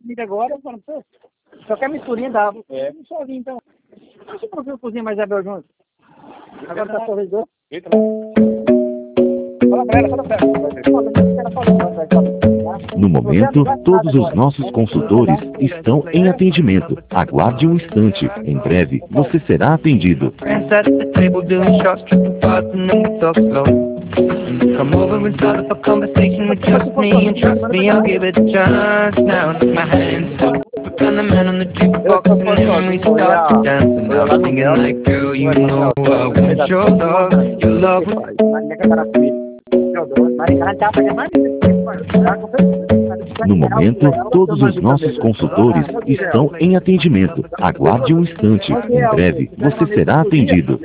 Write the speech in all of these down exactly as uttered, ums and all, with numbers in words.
comida agora, eu falo, pô, qualquer misturinha dá. É. Sozinho, então. Não se preocupa, cozinha mais Isabel junto. Agora tá sorridor. Eita, Fala pra ela, fala pra ela. No momento, todos os nossos consultores estão em atendimento. Aguarde um instante. Em breve, você será atendido. Come over and start up a conversation with just me, and trust me, I'll give it a chance. Now take my hand, up on the man on the jukebox, and then we start to dance. And now I'm singing like, girl, you know I want your love, your love. No momento, todos os nossos consultores estão em atendimento. Aguarde um instante. Em breve, você será atendido.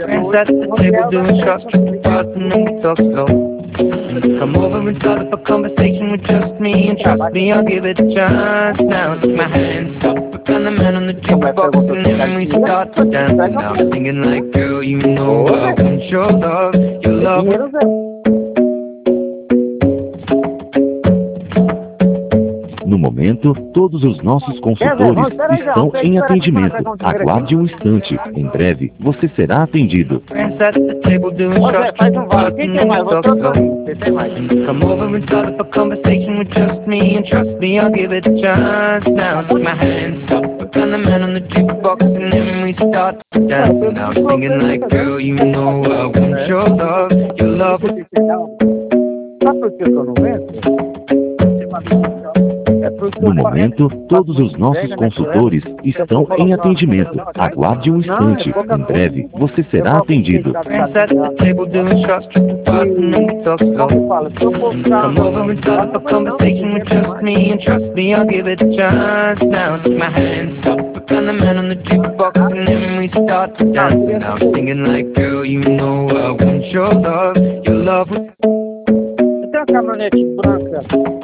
Come over and start up a conversation with just me, and trust me, I'll give it a chance. Now take my hand, stop it, and the man on the jukebox, and then we start to dance. And now I'm singing like, girl, you know I want your love, your love. No momento, todos os nossos consultores estão em atendimento. Aguarde um instante. Em breve, você será atendido. Você faz um vale. Quem tem mais? Você tem mais. Come over and start up a conversation with just me, and trust me, I'll give it a chance. Now take my hand, stop it, and the man on the jukebox, and then we start to dance. And now I'm singing like, girl, you know I want your love, your love. Sabe por que eu não entro? No momento, todos os nossos consultores estão em atendimento. Aguarde um instante. Em breve, você será atendido. Come over and start up a conversation with just me, and trust me, I'll give it a chance. Now take my hand, stop it, and the man on the jukebox, and then we start to dance. And now I'm singing like, girl, you know I want your love, your love. Tem uma caminhonete branca.